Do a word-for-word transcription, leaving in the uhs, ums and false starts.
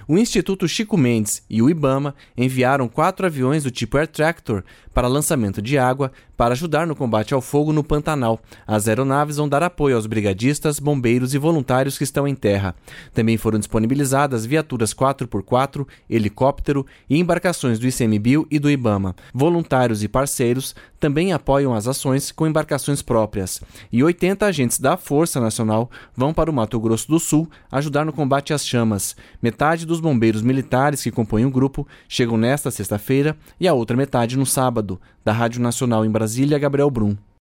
O Instituto Chico Mendes e o IBAMA enviaram quatro aviões do tipo Air Tractor para lançamento de água para ajudar no combate ao fogo no Pantanal. As aeronaves vão dar apoio aos brigadistas, bombeiros e voluntários que estão em terra. Também foram disponibilizadas viaturas quatro por quatro, helicóptero e embarcações do ICMBio e do IBAMA. Voluntários e parceiros também apoiam as ações com embarcações próprias. E oitenta agentes da Força Nacional vão para o Mato Grosso do Sul ajudar no combate às chamas. Metade dos bombeiros militares que compõem o grupo chegam nesta sexta-feira e a outra metade no sábado. Da Rádio Nacional em Brasília, Gabriel Brum.